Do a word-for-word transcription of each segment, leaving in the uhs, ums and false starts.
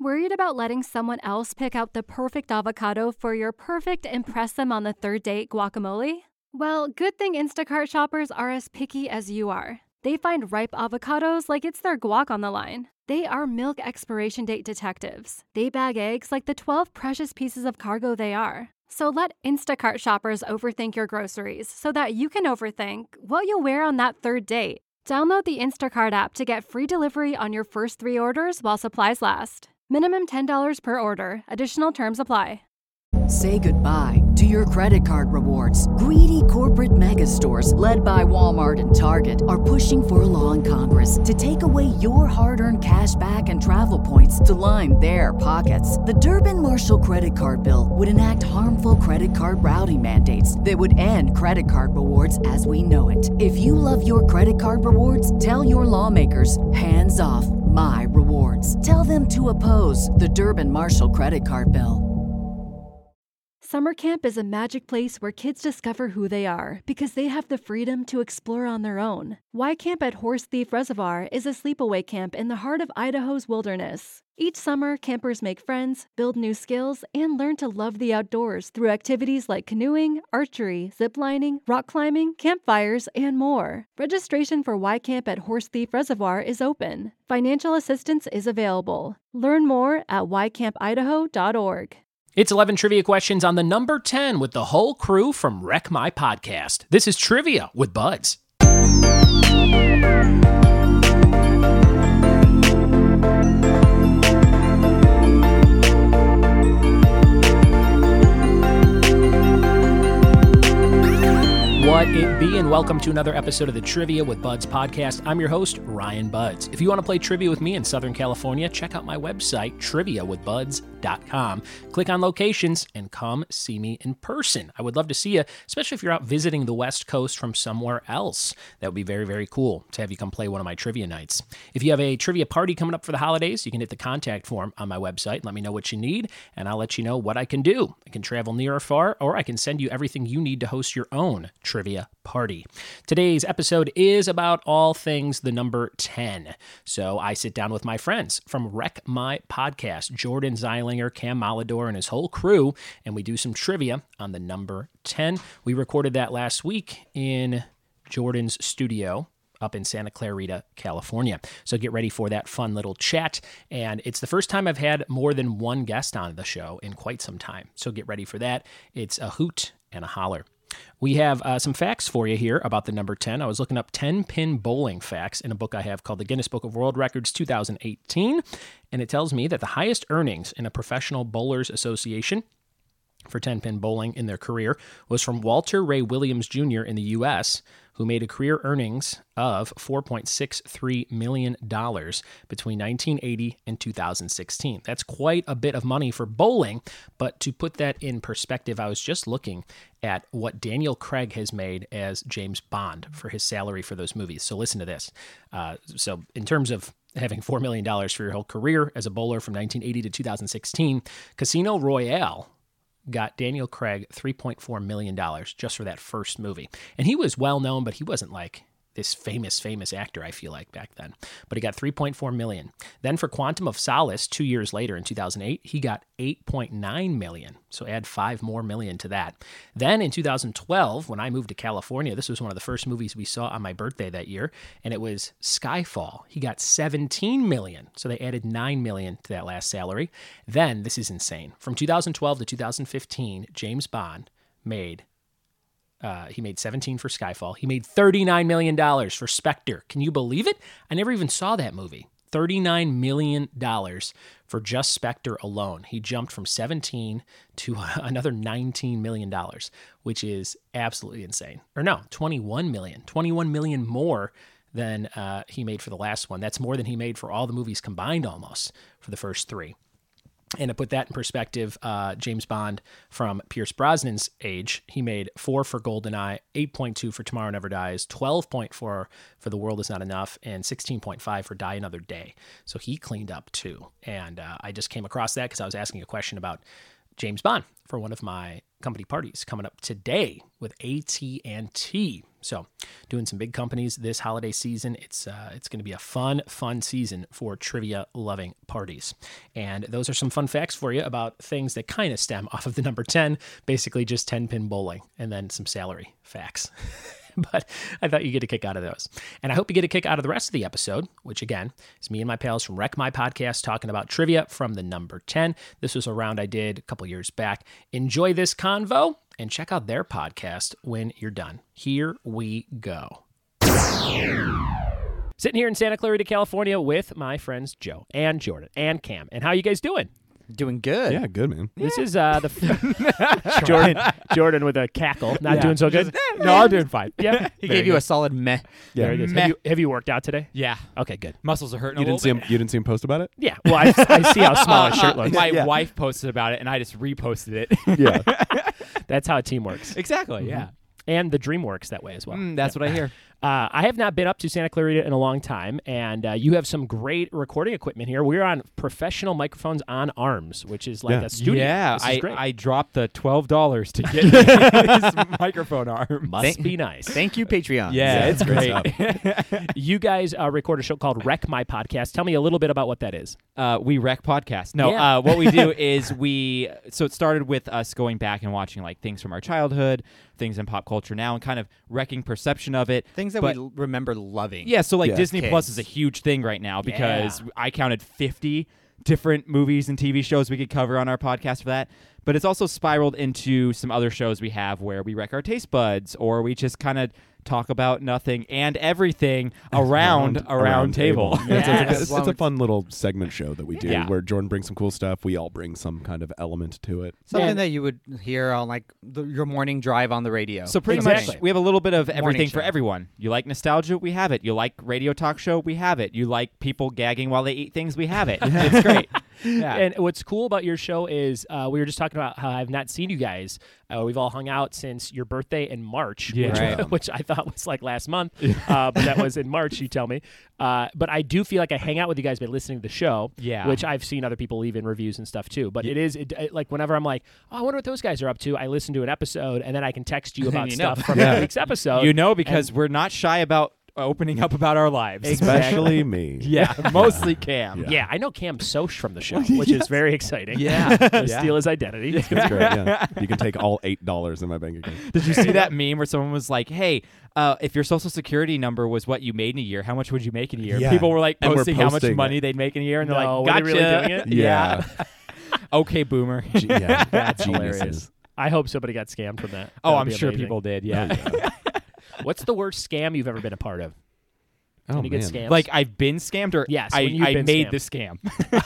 Worried about letting someone else pick out the perfect avocado for your perfect impress them on the third date guacamole? Well, good thing Instacart shoppers are as picky as you are. They find ripe avocados like it's their guac on the line. They are milk expiration date detectives. They bag eggs like the twelve precious pieces of cargo they are. So let Instacart shoppers overthink your groceries so that you can overthink what you'll wear on that third date. Download the Instacart app to get free delivery on your first three orders while supplies last. Minimum ten dollars per order. Additional terms apply. Say goodbye to your credit card rewards. Greedy corporate mega stores, led by Walmart and Target, are pushing for a law in Congress to take away your hard-earned cash back and travel points to line their pockets. The Durbin-Marshall credit card bill would enact harmful credit card routing mandates that would end credit card rewards as we know it. If you love your credit card rewards, tell your lawmakers, hands off my rewards. Tell them to oppose the Durbin-Marshall credit card bill. Summer camp is a magic place where kids discover who they are because they have the freedom to explore on their own. Y Camp at Horse Thief Reservoir is a sleepaway camp in the heart of Idaho's wilderness. Each summer, campers make friends, build new skills, and learn to love the outdoors through activities like canoeing, archery, ziplining, rock climbing, campfires, and more. Registration for Y Camp at Horse Thief Reservoir is open. Financial assistance is available. Learn more at y camp idaho dot org. It's eleven trivia questions on the number ten with the whole crew from Wreck My Podcast. This is Trivia with Buds. What it be, and welcome to another episode of the Trivia with Buds podcast. I'm your host, Ryan Buds. If you want to play trivia with me in Southern California, check out my website, trivia with buds dot com. Click on locations and come see me in person. I would love to see you, especially if you're out visiting the West Coast from somewhere else. That would be very, very cool to have you come play one of my trivia nights. If you have a trivia party coming up for the holidays, you can hit the contact form on my website and let me know what you need, and I'll let you know what I can do. I can travel near or far, or I can send you everything you need to host your own trivia party. Today's episode is about all things the number ten. So I sit down with my friends from Wreck My Podcast, Jordan Zeilinger, Cam Malidor, and his whole crew, and we do some trivia on the number ten. We recorded that last week in Jordan's studio up in Santa Clarita, California. So get ready for that fun little chat. And it's the first time I've had more than one guest on the show in quite some time. So get ready for that. It's a hoot and a holler. We have uh, some facts for you here about the number ten. I was looking up ten-pin bowling facts in a book I have called the Guinness Book of World Records two thousand eighteen, and it tells me that the highest earnings in a Professional Bowlers Association for ten-pin bowling in their career was from Walter Ray Williams Junior in the U S, who made a career earnings of four point six three million dollars between nineteen eighty and two thousand sixteen. That's quite a bit of money for bowling, but to put that in perspective, I was just looking at what Daniel Craig has made as James Bond for his salary for those movies. So listen to this. Uh, so in terms of having four million dollars for your whole career as a bowler from nineteen eighty to two thousand sixteen, Casino Royale got Daniel Craig three point four million dollars just for that first movie. And he was well known, but he wasn't like this famous, famous actor, I feel like, back then. But he got three point four million dollars. Then for Quantum of Solace, two years later in two thousand eight, he got eight point nine million dollars. So add five more million to that. Then in two thousand twelve, when I moved to California, this was one of the first movies we saw on my birthday that year, and it was Skyfall. He got seventeen million dollars. So they added nine million dollars to that last salary. Then, this is insane. From two thousand twelve to two thousand fifteen, James Bond made Uh, he made seventeen for Skyfall. He made thirty-nine million dollars for Spectre. Can you believe it? I never even saw that movie. thirty-nine million dollars for just Spectre alone. He jumped from seventeen to another nineteen million dollars, which is absolutely insane. Or no, twenty-one million dollars. twenty-one million dollars more than uh, he made for the last one. That's more than he made for all the movies combined almost for the first three. And to put that in perspective, uh, James Bond from Pierce Brosnan's age, he made four for GoldenEye, eight point two for Tomorrow Never Dies, twelve point four for The World Is Not Enough, and sixteen point five for Die Another Day. So he cleaned up too. And uh, I just came across that because I was asking a question about James Bond for one of my company parties coming up today with A T and T. So doing some big companies this holiday season. It's uh, it's going to be a fun, fun season for trivia-loving parties. And those are some fun facts for you about things that kind of stem off of the number ten, basically just ten-pin bowling, and then some salary facts. But I thought you'd get a kick out of those. And I hope you get a kick out of the rest of the episode, which, again, is me and my pals from Wreck My Podcast talking about trivia from the number ten. This was a round I did a couple years back. Enjoy this convo and check out their podcast when you're done. Here we go. Sitting here in Santa Clarita, California with my friends Joe and Jordan and Cam. And how you guys doing? Doing good. Yeah, good, man. This is uh, the f- Jordan Jordan with a cackle. Not Yeah. doing so good? Just, no, I'm doing fine. Yeah. He gave you a solid meh. Yeah. There it is. Meh. Have you, have you worked out today? Yeah. Okay, good. Muscles are hurting You a didn't see little him. You didn't see him post about it. Yeah. Well, I, I see how small his bit. shirt Uh, looks. My Yeah. wife posted about it, and I just reposted it. Yeah. That's how a team works. Exactly, yeah. And the dream works that way as well. Mm, that's what I hear. Uh, I have not been up to Santa Clarita in a long time, and uh, you have some great recording equipment here. We're on professional microphones on arms, which is like Yeah. a studio. Yeah, This is I, great. I dropped the twelve dollars to get this microphone arm. Must Thank- be nice. Thank you, Patreon. Yeah, Yeah, it's good great. You guys uh, record a show called Wreck My Podcast. Tell me a little bit about what that is. uh, we wreck podcast. No, Yeah. uh, what we do is we. So it started with us going back and watching like things from our childhood, things in pop culture now, and kind of wrecking perception of it. Things that But- we l- remember loving. Yeah, so like Yeah. Disney Plus Kids. is a huge thing right now because Yeah. I counted fifty different movies and T V shows we could cover on our podcast for that. But it's also spiraled into some other shows we have where we wreck our taste buds or we just kind of talk about nothing and everything around a round table. Yeah, it's, Yes. it's, it's, it's a fun little segment show that we do Yeah. where Jordan brings some cool stuff. We all bring some kind of element to it. Something Yeah. that you would hear on like the, your morning drive on the radio. So pretty Exactly. much we have a little bit of Morning everything for show. everyone. You like nostalgia? We have it. You like radio talk show? We have it. You like people gagging while they eat things? We have it. It's great. Yeah. And what's cool about your show is uh, we were just talking about how I've not seen you guys. Uh, we've all hung out since your birthday in March, Yeah. which, Right. which I thought was like last month, uh, but that was in March, you tell me. Uh, but I do feel like I hang out with you guys by listening to the show, Yeah. which I've seen other people leave in reviews and stuff too. But it is it, it- like whenever I'm like, oh, I wonder what those guys are up to, I listen to an episode and then I can text you about You know. stuff from Yeah. that week's episode. you know, because we're not shy about opening up about our lives. Especially me. Yeah, mostly Cam. Yeah. Yeah, I know Cam Soch from the show, which is very exciting. Yeah. To Yeah. steal his identity. It's great. Yeah. You can take all eight dollars in my bank account. Did you see that meme where someone was like, "Hey, uh, if your social security number was what you made in a year, how much would you make in a year?" Yeah. People were like And we're posting how much posting money it. they'd make in a year, and they're No, like, were "Gotcha." they really doing it? Yeah. Okay, boomer. Ge- yeah. That's Geniuses. hilarious. I hope somebody got scammed from that. Oh, That would I'm be sure amazing. people did. Yeah. What's the worst scam you've ever been a part of? Oh, Any good man. scams? Like I've been scammed, or Yes, I, when you've I been made scammed. the scam.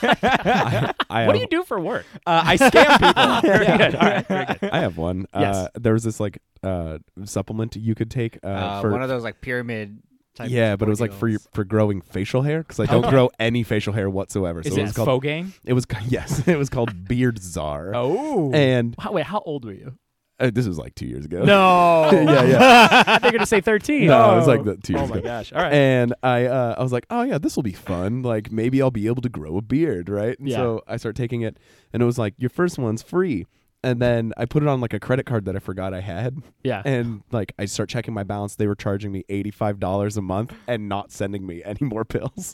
I, I what do have, you do for work? Uh, I scam people. Very Yeah. good. All right, very good. I have one. Yes. Uh, there was this like uh, supplement you could take uh, uh, for one of those like pyramid. Type yeah, but it was like for your, ordeals. for growing facial hair because I don't Okay. grow any facial hair whatsoever. So Is it it was called Fogang? it was ca- yes, it was called Beard Czar. Oh. And How, wait, how old were you? uh, this was like two years ago. No. yeah, yeah. I think you're going to say thirteen. No, it was like the two Oh years my ago. gosh. All right. And I uh, I was like, oh yeah, this will be fun. Like maybe I'll be able to grow a beard, right? And Yeah. so I started taking it, and it was like your first one's free. And then I put it on like a credit card that I forgot I had, yeah. and like I start checking my balance. They were charging me eighty-five dollars a month and not sending me any more pills.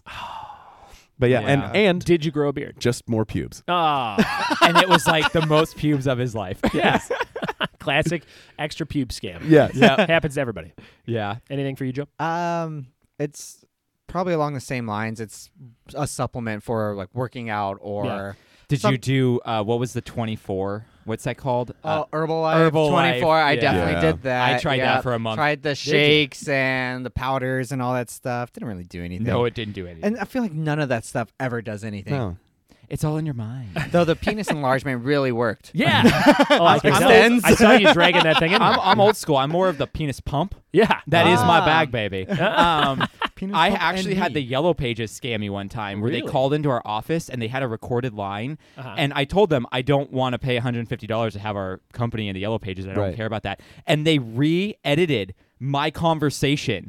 But yeah, Yeah. and and Did you grow a beard? just more pubes. Oh, And it was like the most pubes of his life. yes. Classic extra pube scam. Yes. Yeah. Happens to everybody. Yeah. Anything for you, Joe? Um, it's probably along the same lines. It's a supplement for like working out or Yeah. Did Some- you do uh, what was the twenty-four? What's that called? Uh, Oh, Herbalife, Herbalife, twenty-four. I yeah. definitely Yeah. did that. I tried yeah. that for a month. Tried the you? shakes and the powders and all that stuff. Didn't really do anything. no, it didn't do anything. and I feel like none of that stuff ever does anything. No. It's all in your mind. Though the penis enlargement really worked. Yeah. oh, I, can I'm tell. dense. I saw you dragging that thing in. I'm, there. I'm old school. I'm more of the penis pump. yeah. That is my Ah. bag, baby. Um, Penis I pump actually and had the me. Yellow Pages scam me one time where Really? they called into our office and they had a recorded line. Uh-huh. And I told them I don't want to pay one hundred fifty dollars to have our company in the Yellow Pages. And I don't Right. care about that. And they re-edited my conversation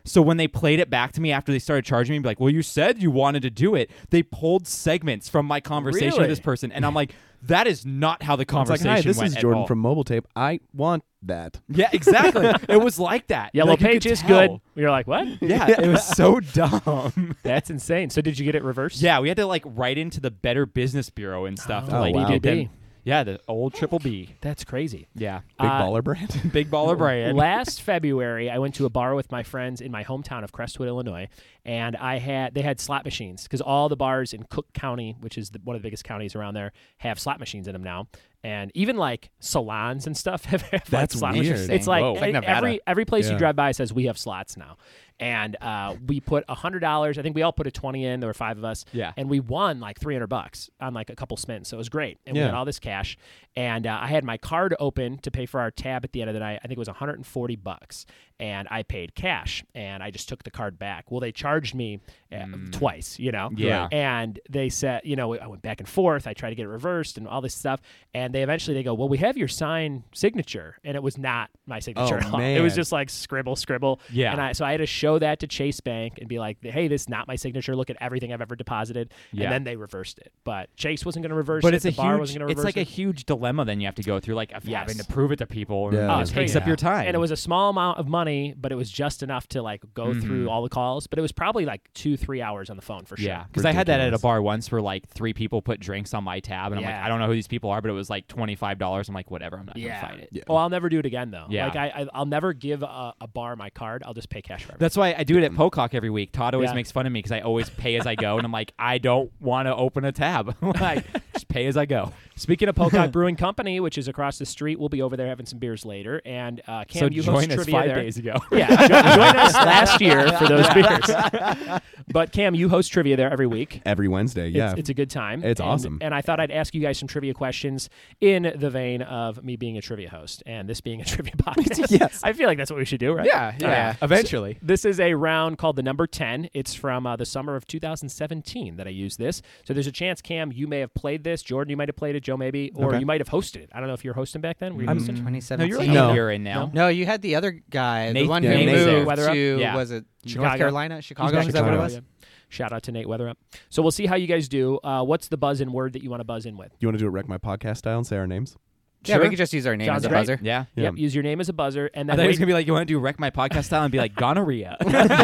So when they played it back to me after they started charging me, be like, well, you said you wanted to do it. They pulled segments from my conversation Really? with this person. And I'm like, that is not how the It's like, conversation hi, this went is at Jordan all. from Mobile Tape. I want that. Yeah, exactly. It was like that. Yellow Like, you Page could is tell. good. You're like, what? Yeah, it was so dumb. That's insane. So did you get it reversed? Yeah, we had to like write into the Better Business Bureau and stuff. to, Oh, like, wow. get them- B B B. Yeah, the old triple B. That's crazy. Yeah. Big Uh, baller brand. Big baller brand. Last February, I went to a bar with my friends in my hometown of Crestwood, Illinois, and I had they had slot machines because all the bars in Cook County, which is the, one of the biggest counties around there, have slot machines in them now. And even like salons and stuff have, have That's like slot weird. machines. It's like, Whoa. It's like e- Nevada. every every place you Yeah. drive by says we have slots now. And uh, we put a hundred dollars. I think we all put a twenty in. There were five of us. Yeah. And we won like three hundred bucks on like a couple spins. So it was great. And we Yeah. had all this cash. And uh, I had my card open to pay for our tab at the end of the night. I think it was one hundred forty bucks. And I paid cash. And I just took the card back. Well, they charged me uh, twice, you know? Yeah. And they said, you know, I went back and forth. I tried to get it reversed and all this stuff. And they eventually they go, well, we have your signed signature. And it was not my signature Oh, at all. It was man. just like scribble, scribble. Yeah. And I, so I had to show that to Chase Bank and be like, hey, this is not my signature. Look at everything I've ever deposited. Yeah. And then they reversed it. But Chase wasn't going to reverse But it. it's a the bar huge. wasn't going to It's reverse like it. a huge dilemma. Then you have to go through, like of Yes. having to prove it to people. Yeah. And Oh, it it's takes crazy. up your time. And it was a small amount of money, but it was just enough to like go Mhm. through all the calls. But it was probably like two, three hours on the phone for sure. Yeah, because I had that at a Ridiculous. bar once where like three people put drinks on my tab, and I'm Yeah. like, I don't know who these people are, but it was like twenty-five dollars. I'm like, whatever, I'm not Yeah. gonna fight it. Yeah. Oh, I'll never do it again though. Yeah. Like I, I I'll never give a, a bar my card. I'll just pay cash for everything. That's why I do it at Pocock every week. Todd always Yeah. makes fun of me because I always pay as I go, and I'm like, I don't want to open a tab. Like, just pay as I go. Speaking of Pocock Brewing Company, which is across the street, we'll be over there having some beers later. And uh, Cam, so you join host us trivia five there. days ago. Yeah, jo- join us last year for those beers. But Cam, you host trivia there every week. Every Wednesday, yeah. It's, it's a good time. It's And- awesome. And I thought I'd ask you guys some trivia questions in the vein of me being a trivia host and this being a trivia podcast. Yes. I feel like that's what we should do, right? Yeah, yeah. Yeah. Eventually. This is a round called the number ten. It's from uh, the summer of two thousand seventeen that I used this. So there's a chance, Cam, you may have played this. Jordan, you might have played it. Joe, maybe. Or Okay. you might have hosted it. I don't know if you were hosting back then. Were you I'm- hosting? twenty No, seventeen. you're like No. a year in now. No, you had the other guy, Nate- the one yeah, who Nate moved Weatherup. to, Yeah. was it Chicago. North Carolina? Chicago? He's Is back that in what it Chicago, was? yeah. Shout out to Nate Weatherup. So we'll see how you guys do. Uh, what's the buzz in word that you want to buzz in with? You want to do it Wreck My Podcast style and say our names? Yeah, we Sure. could just use our name Sounds as a great. buzzer. Yeah. Yeah. Yep, use your name as a buzzer, and I then thought he was wait- gonna be like, you want to do wreck my podcast style and be like gonorrhea.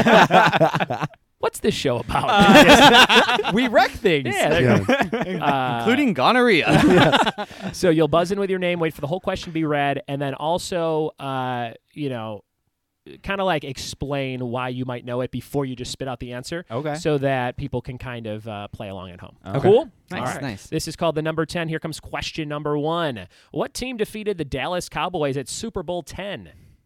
what's this show about? We wreck things. yeah, there you go. Uh, Including gonorrhea. So you'll buzz in with your name, wait for the whole question to be read, and then also, uh, you know, kind of like explain why you might know it before you just spit out the answer. Okay. So that people can kind of uh, play along at home. Okay. Cool? Nice, All right. nice. This is called the number ten. Here comes question number one. What team defeated the Dallas Cowboys at Super Bowl ten?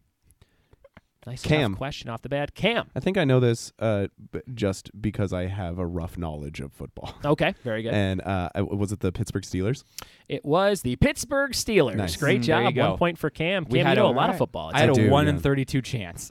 Nice Cam. tough question off the bat. Cam. I think I know this uh, b- just because I have a rough knowledge of football. Okay, very good. And uh, I- was it the Pittsburgh Steelers? It was the Pittsburgh Steelers. Nice. Great Mm, there you job. go. One point for Cam. We Cam, had you know a- a lot of alright. football. I had I a do, one yeah. in thirty-two chance.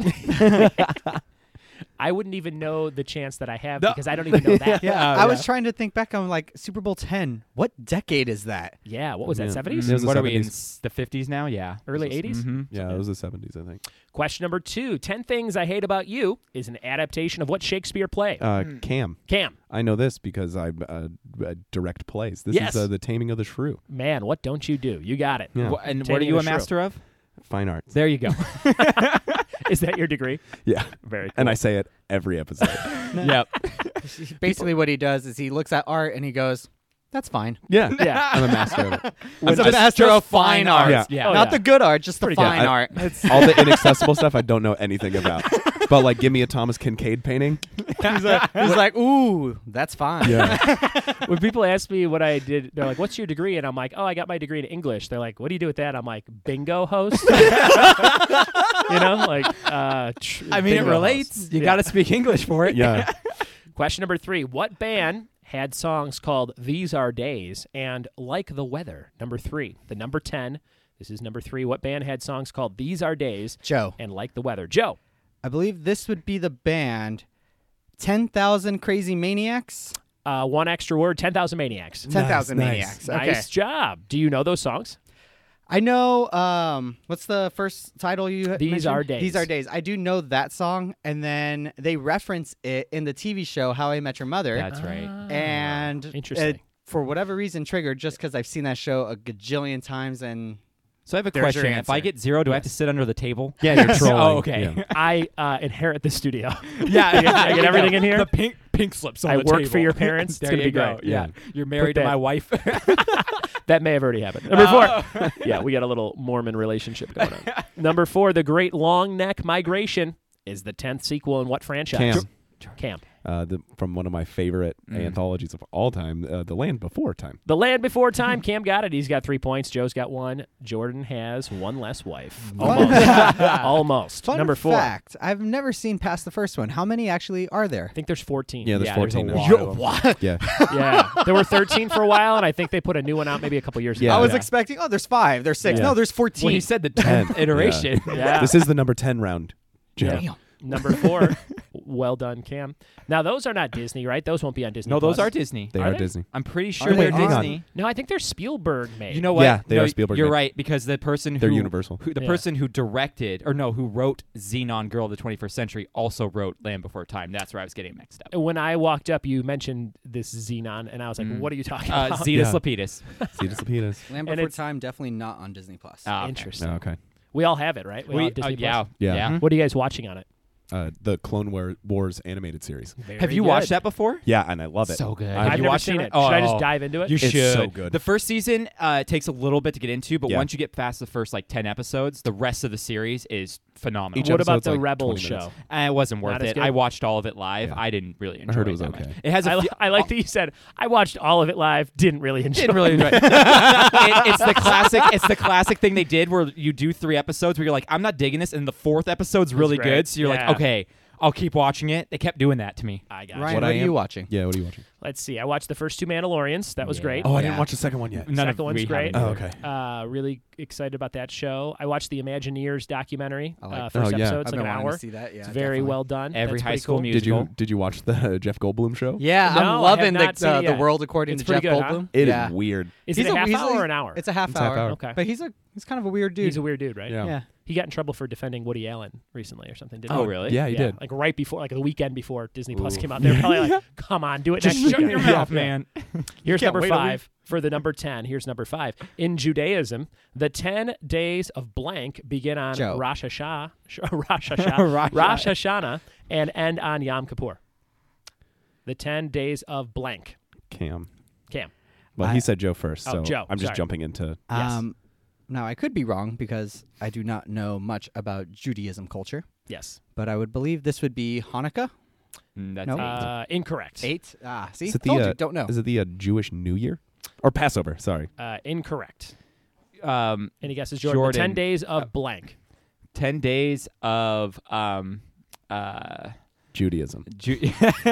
I wouldn't even know the chance that I have No. because I don't even know that. Yeah, I was trying to think back. I'm like, Super Bowl ten. What decade is that? Yeah, what was that, Yeah. seventies? It was the What are we in seventies. s- the fifties now? Yeah. Early eighties? Mm-hmm. Yeah, it was the seventies, I think. Question number two. Ten Things I Hate About You is an adaptation of what Shakespeare play? Uh, Hmm. Cam. Cam, I know this because I uh, uh, direct plays. This Yes. is uh, The Taming of the Shrew. man, what don't you do? You got it. Yeah. Wh- and what Taming are you of a the Shrew. master of? Fine arts. There you go. Is that your degree? Yeah. Very cool. And I say it every episode. Yep. Basically, what he does is he looks at art and he goes, "That's fine." yeah. Yeah. I'm a master of it. I'm a just- master just of fine fine art. arts. Yeah. Yeah. Oh, Not yeah. the good art, just the Pretty good. fine I- art. All the inaccessible stuff I don't know anything about. But like, give me a Thomas Kincaid painting. He's like, he's like, "Ooh, that's fine." Yeah. When people ask me what I did, they're like, "What's your degree?" And I'm like, "Oh, I got my degree in English." They're like, "What do you do with that?" I'm like, "Bingo host." You know, like. Uh, tr- I mean, it bingo relates. host. You Yeah. got to speak English for it. Yeah. Question number three. What band had songs called These Are Days and Like the Weather? Number three. The number ten. This is number three. What band had songs called These Are Days Joe, and Like the Weather? Joe. I believe this would be the band ten thousand Crazy Maniacs. Uh, one extra word, ten thousand Maniacs. ten thousand nice. Maniacs. Okay. Nice job. Do you know those songs? I know. Um, what's the first title you had These mentioned? Are Days. These Are Days. I do know that song, and then they reference it in the T V show How I Met Your Mother. That's right. and Interesting. it, for whatever reason, triggered just because I've seen that show a gajillion times. And So I have a There's your question. If I answer. get zero, do I have to sit under the table? Yeah, you're trolling. Oh, okay. Yeah. I uh, inherit the studio. Yeah, I get, I get everything in here. The pink pink slips on I the work table. for your parents. There It's gonna you be go. great. Yeah. Yeah. You're married Put to that- my wife. That may have already happened. Number four. Yeah, we got a little Mormon relationship going on. Number four, The Great Long Neck Migration is the tenth sequel in what franchise? Cam. Cam. Uh, the, from one of my favorite Mm. anthologies of all time, uh, The Land Before Time. The Land Before Time. Cam got it. He's got three points. Joe's got one. Jordan has one less wife. Almost. Almost. fun Number four. fact, I've never seen past the first one. How many actually are there? I think there's fourteen. Yeah, there's Yeah, fourteen there's a now. lot of them. What? Yeah. Yeah. There were thirteen for a while, and I think they put a new one out maybe a couple years Yeah. ago. I was yeah. expecting. Oh, there's five. There's six. Yeah. No, there's fourteen. Well, he said the tenth Ten. iteration. Yeah. This is the number ten round. Joe. Yeah. Number four. Well done, Cam. Now, those are not Disney, right? Those won't be on Disney. No, those Plus. are Disney. They Are are, they? Disney. I'm pretty Are sure they? they're Hang on. Disney. No, I think they're Spielberg made. You know what? Yeah, they No, are Spielberg You're made. right, because the person They're who Universal. who, the Yeah. person who directed or no, who wrote Xenon Girl of the twenty-first Century also wrote Land Before Time. That's where I was getting mixed up. When I walked up, you mentioned this Xenon, and I was like, Mm. what are you talking Uh, about? Zetus Yeah. Lapidus. Cetus Lapidus. Land And Before it's- Time definitely not on Disney Plus. Ah, okay. Interesting. Oh, okay. We all have it, right? We, all We, have Disney uh, yeah, Plus? Yeah. yeah. What are you guys watching on it? Uh, the Clone War- Wars animated series. Very Have you good. watched that before? Yeah, and I love it. So good. I- I've Have you never watched seen it? it. Should I just Oh. dive into it? You It's should. so good. The first season uh, it takes a little bit to get into, but Yeah. once you get past the first like ten episodes, the rest of the series is phenomenal. Each what about episode's the like Rebels twenty minutes. show? Uh, it wasn't worth Not as it. good? I watched all of it live. Yeah. I didn't really enjoy heard it it was that okay. much. It has a I, li- fe- I like that you said, I watched all of it live, didn't really enjoy didn't really it. enjoy it. It- It's the classic. It's the classic thing they did where you do three episodes where you're like, I'm not digging this, and the fourth episode's really great. good. So you're Yeah. like, okay, I'll keep watching it. They kept doing that to me. I got Ryan, you. What what, I are am- you watching? Yeah, what are you watching? Let's see. I watched the first two Mandalorians. That was Yeah. great. Oh, I Yeah. didn't watch the second one yet. None Second of one's we great. haven't Oh, either. okay. Uh, really excited about that show. I watched the Imagineers documentary. I like uh, that. first Oh, yeah. episode. It's I've like been an wanting hour. to see that. Yeah, It's very definitely. well done. Every That's high pretty school cool. music. Did you musical. did you watch the Jeff Goldblum show? Yeah, No, I I'm have loving not the seen it uh, the yet. world according It's to Jeff pretty good, huh? Goldblum. It is yeah. weird. Is He's it a half he's hour or an hour? It's a half It's half hour. hour. Okay. But he's a he's kind of a weird dude. He's a weird dude, right? Yeah. yeah. He got in trouble for defending Woody Allen recently or something, didn't Oh, he? really? Yeah, he did. Like right before, like the weekend before Disney Plus Ooh. came out. They were probably like, come on, do it Just next shut weekend. your Yeah. mouth, Yeah. man. Here's can't number wait a week. five for the number ten. Here's number five. In Judaism, the ten days of blank begin on Joe. Rosh Hashanah, Rosh Hashanah, Rosh- Rosh Hashanah, and end on Yom Kippur. The ten days of blank. Cam. Cam. Well, I- he said Joe first, Oh, so Joe, I'm just sorry. jumping into. Yes. Um, now I could be wrong because I do not know much about Judaism culture, Yes. but I would believe this would be Hanukkah. Mm, that's No. eight. Uh, incorrect. Eight. Ah, see, Is it the told uh, you, don't know. Is it the uh, Jewish New Year or Passover? Sorry. Uh, incorrect. um, Any guesses, Jordan? The Jordan. ten days of blank. ten days of um, uh, Judaism. Ju-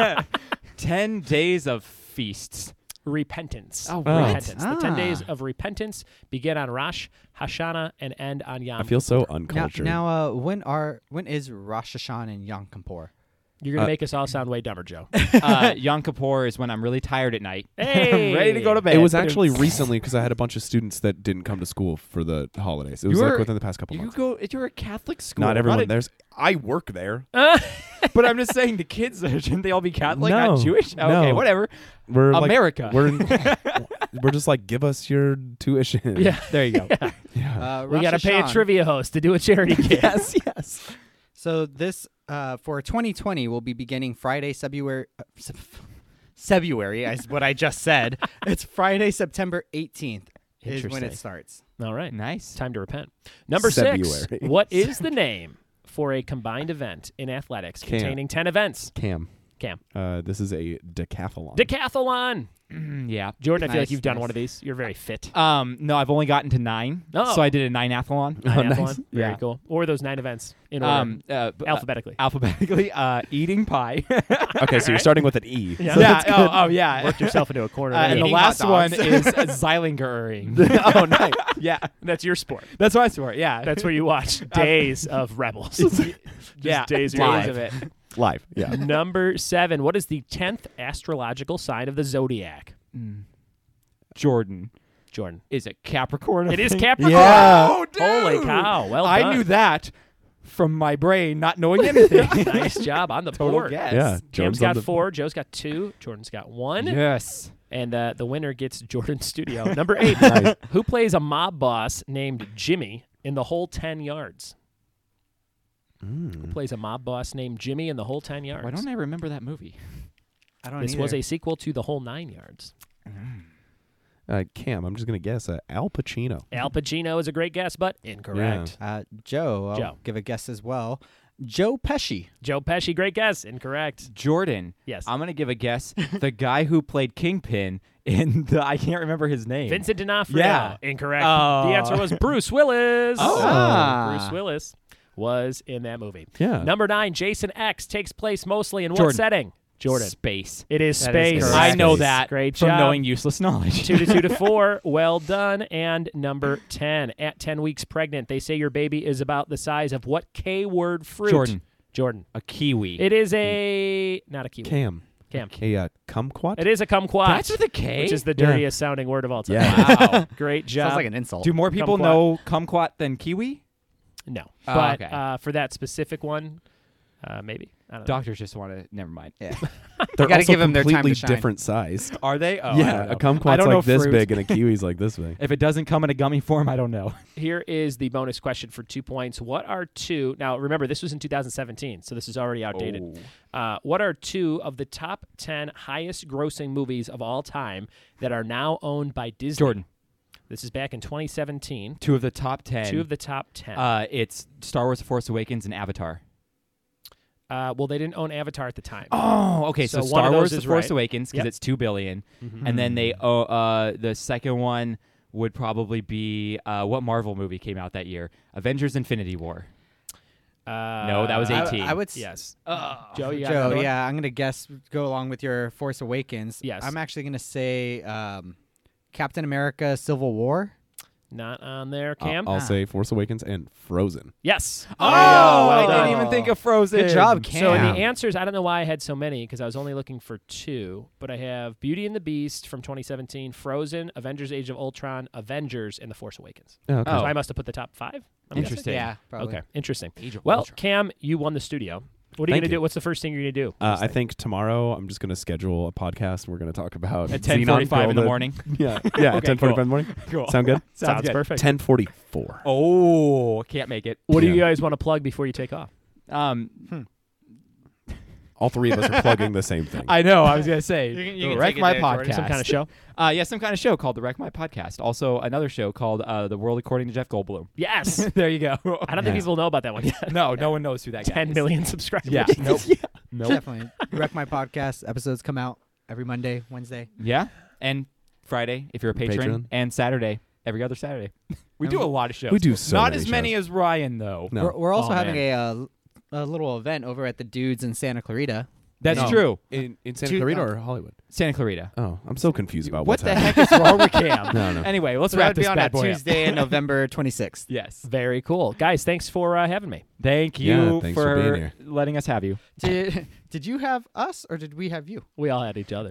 ten days of feasts. Repentance. Oh, Oh. repentance. The ten Ah. days of repentance begin on Rosh Hashanah and end on Yom. I feel so Kippur. now, uncultured. now uh, when are when is Rosh Hashanah and Yom Kippur? You're gonna Uh, make us all sound way dumber, Joe. Uh, Yom Kippur is when I'm really tired at night. Hey! I'm ready to go to bed. it was actually recently because I had a bunch of students that didn't come to school for the holidays. It was You like were- within the past couple You months. go. You're a Catholic school. Not everyone a- there's. I work there. But I'm just saying the kids shouldn't they all be Catholic, No, not Jewish? no. Okay, whatever. We're like- America. we're in, we're just like give us your tuition. Yeah. There you go. Yeah. Uh, We Rosh got to pay a Hashanah. trivia host to do a charity kid. yes. Yes. So this uh, for twenty twenty will be beginning Friday, February. Uh, Sep- February is what I just said. It's Friday, September eighteenth is when Interesting. it starts. All right. Nice. Time to repent. Number six. February. What is the name for a combined event in athletics Cam. containing ten events? Cam. Cam. Uh, this is a decathlon. Decathlon. Mm, yeah. Jordan, I feel like Nice, you've done nice. one of these. You're very fit. Um. No, I've only gotten to nine. Oh. So I did a nine athlon. Nine nice. athlon. Very Yeah. cool. Or those nine events in order. Um. Uh, b- uh, alphabetically. alphabetically. Uh. Eating pie. okay, so you're starting with an E. Yeah. So yeah. that's Oh. good. Oh. Yeah. Worked yourself into a corner. Uh, there. and the Eating hot last one dogs. is Zeilinger-ing. oh, nice. Yeah. That's your sport. That's what I swore. Yeah. That's where you watch Days of Rebels. yeah. days of days your life. of it. Live. Yeah. Number seven. What is the tenth astrological sign of the zodiac? Mm. Jordan. Jordan. Is it Capricorn? It is think? Capricorn. Yeah. Oh, dude. Holy cow. Well I done. knew that from my brain not knowing anything. Nice job on the Total board. guess. Yeah. Cam's Jordan's got on the- four. Joe's got two. Jordan's got one. Yes. And uh, the winner gets Jordan Studio. Number eight. Nice. Who plays a mob boss named Jimmy in the whole ten yards? Who plays a mob boss named Jimmy in the whole ten yards? Why don't I remember that movie? I don't This either. was a sequel to the whole nine yards. Uh, Cam, I'm just gonna guess uh, Al Pacino. Al Pacino is a great guess, but incorrect. uh, Joe. I'll Joe. give a guess as well. Joe Pesci. Joe Pesci, great guess. Incorrect. Jordan. Yes. I'm gonna give a guess. The guy who played Kingpin in the I can't remember his name. Vincent D'Onofrio. Yeah. Incorrect. Oh. The answer was Bruce Willis. Oh. Ah. Bruce Willis was in that movie. Yeah. Number nine, Jason X takes place mostly in what Jordan. setting? Jordan. Space. It is That space. is I correct. know Space. that Great from job. knowing useless knowledge. two to two to four. Well done. And number ten, at ten weeks pregnant, they say your baby is about the size of what K word fruit? Jordan. Jordan. A kiwi. It is a not a kiwi. Cam. Cam. A uh, kumquat. It is a kumquat. That's with a K? Which is the dirtiest sounding word of all time. Yeah. Wow. Great job. Sounds like an insult. Do more people Kumquat. know kumquat than kiwi? No. Oh, but okay. uh, for that specific one, uh, maybe. I don't know. Doctors just want to. Never mind. Yeah. They're gotta also give 'em their time to completely shine. different sized. Are they? Oh, I yeah, don't a know. I kumquat's don't know like this fruit. big and a kiwi's like this big. If it doesn't come in a gummy form, I don't know. Here is the bonus question for two points. What are two? Now, remember, this was in two thousand seventeen, so this is already outdated. Oh. Uh, what are two of the top ten highest grossing movies of all time that are now owned by Disney? Jordan. This is back in twenty seventeen. Two of the top ten. Two of the top ten. Uh, it's Star Wars: The Force Awakens and Avatar. Uh, well, they didn't own Avatar at the time. Oh, okay. So, So one of Star those Wars: The is Force right. Awakens because Yep. it's two billion, Mhm. and then they oh, uh, the second one would probably be uh, what Marvel movie came out that year? Avengers: Infinity War. Uh, No, that was I- eighteen. I would s- Yes. Joe, you got another Joe, one? yeah, I'm gonna guess. Go along with your Force Awakens. Yes. I'm actually gonna say um, Captain America: Civil War. Not on there, I'll- Cam. I'll, Ah. say Force Awakens and Frozen. Yes. Oh, There you go. Well I done. didn't even think of Frozen. Good job, Cam. So in Yeah. the answers, I don't know why I had so many because I was only looking for two, but I have Beauty and the Beast from twenty seventeen, Frozen, Avengers: Age of Ultron, Avengers, and The Force Awakens. Oh, okay. So Oh. I must have put the top five. I'm guessing. Interesting. Yeah, probably. Okay, interesting. Age of Well, Ultron. Cam, you won the studio. What are you Thank going to you. do? What's the first thing you're going to do? Uh, I think tomorrow I'm just going to schedule a podcast. And we're going to talk about At Xenon ten forty-five in the Golden- morning. Yeah, yeah, Okay, at ten forty-five cool. in the morning. Cool. Sound good? Sounds good. perfect. ten forty-four. Oh, can't make it. What do Yeah. you guys want to plug before you take off? Um, All three of us are plugging the same thing. I know. I was gonna say You can- you the can Wreck take it My there, Podcast. Jordan. Some kind of show? Uh, yeah, some kind of show called the Wreck My Podcast. Also, another show called uh, The World According to Jeff Goldblum. Yes. There you go. I don't think Yeah. people know about that one yet. no, no one knows who that guy ten is. million subscribers. Yeah. Nope. Nope. Definitely. Wreck My Podcast episodes come out every Monday, Wednesday. Yeah, and Friday if you're a patron, Patron. and Saturday every other Saturday. we And do a we- lot of shows. We do so not many as many shows. as Ryan though. No. We're, we're also Oh, having man. a, uh, a little event over at the Dudes in Santa Clarita. That's No. true. in, in Santa Two- Clarita uh, or Hollywood? Santa Clarita. Oh, I'm so confused about What what's the happening. heck is wrong with Cam? No, no. Anyway, let's So wrap that'd be this on bad that boy up. Tuesday, November twenty-sixth. Yes. Very cool. Guys, thanks for uh, having me. Thank Yeah, you thanks for being here. letting us have you. Did, did you have us or did we have you? We all had each other.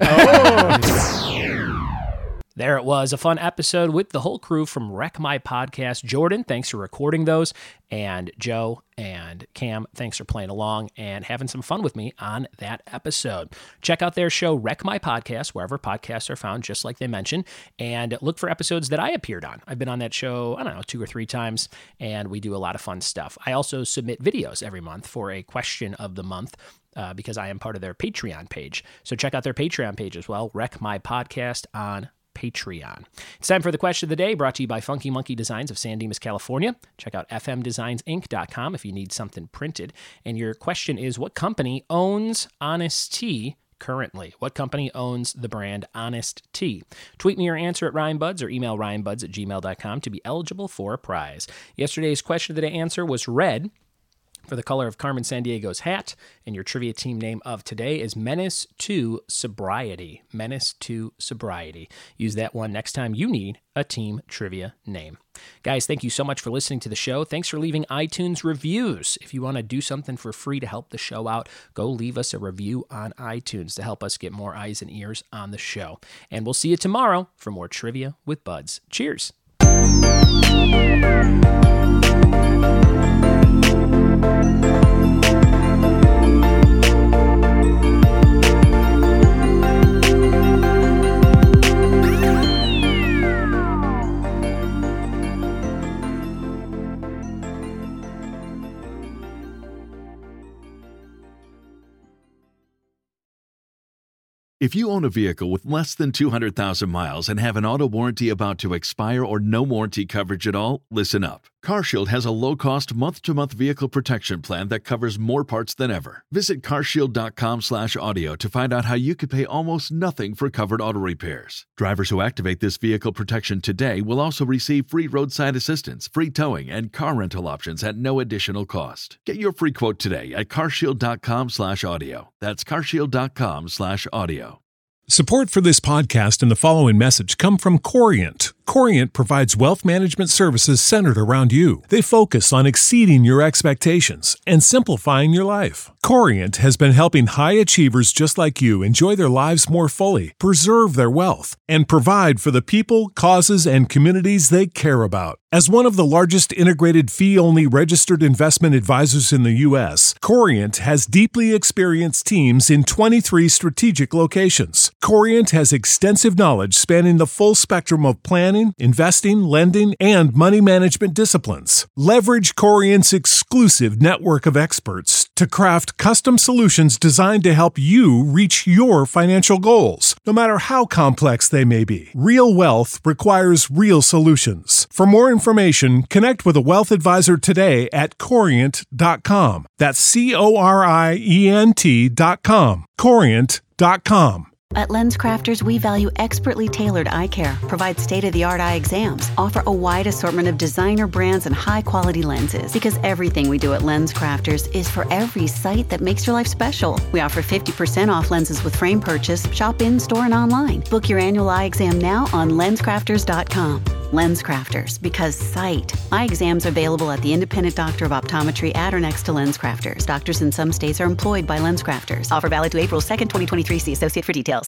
Oh. There it was, a fun episode with the whole crew from Wreck My Podcast. Jordan, thanks for recording those. And Joe and Cam, thanks for playing along and having some fun with me on that episode. Check out their show, Wreck My Podcast, wherever podcasts are found, just like they mentioned. And look for episodes that I appeared on. I've been on that show, I don't know, two or three times, and we do a lot of fun stuff. I also submit videos every month for a question of the month. Uh, because I am part of their Patreon page. So check out their Patreon page as well, Wreck My Podcast on Patreon. It's time for the question of the day, brought to you by Funky Monkey Designs of San Dimas, California. Check out f m designs inc dot com if you need something printed. And your question is, what company owns Honest Tea currently? What company owns the brand Honest Tea? Tweet me your answer at Ryan Buds or email ryanbuds at gmail dot com to be eligible for a prize. Yesterday's question of the day answer was red. for the color of Carmen Sandiego's hat. And your trivia team name of today is Menace to Sobriety. Menace to Sobriety. Use that one next time you need a team trivia name. Guys, thank you so much for listening to the show. Thanks for leaving iTunes reviews. If you want to do something for free to help the show out, go leave us a review on iTunes to help us get more eyes and ears on the show. And we'll see you tomorrow for more Trivia with Buds. Cheers. If you own a vehicle with less than two hundred thousand miles and have an auto warranty about to expire or no warranty coverage at all, listen up. CarShield has a low-cost month-to-month vehicle protection plan that covers more parts than ever. Visit carshield.com slash audio to find out how you could pay almost nothing for covered auto repairs. Drivers who activate this vehicle protection today will also receive free roadside assistance, free towing, and car rental options at no additional cost. Get your free quote today at carshield.com slash audio. That's carshield.com slash audio. Support for this podcast and the following message come from Corient. Corient provides wealth management services centered around you. They focus on exceeding your expectations and simplifying your life. Corient has been helping high achievers just like you enjoy their lives more fully, preserve their wealth, and provide for the people, causes, and communities they care about. As one of the largest integrated fee-only registered investment advisors in the U S, Corient has deeply experienced teams in twenty-three strategic locations. Corient has extensive knowledge spanning the full spectrum of planning, investing, lending, and money management disciplines. Leverage Corient's exclusive network of experts to craft custom solutions designed to help you reach your financial goals, no matter how complex they may be. Real wealth requires real solutions. For more information, connect with a wealth advisor today at corient dot com. That's C O R I E N T dot com. corient dot com. At LensCrafters, we value expertly tailored eye care, provide state-of-the-art eye exams, offer a wide assortment of designer brands and high-quality lenses. Because everything we do at LensCrafters is for every sight that makes your life special. We offer fifty percent off lenses with frame purchase. Shop in-store and online. Book your annual eye exam now on lens crafters dot com. LensCrafters, because sight. Eye exams are available at the independent doctor of optometry at or next to LensCrafters. Doctors in some states are employed by LensCrafters. Offer valid to April second, twenty twenty-three. See associate for details.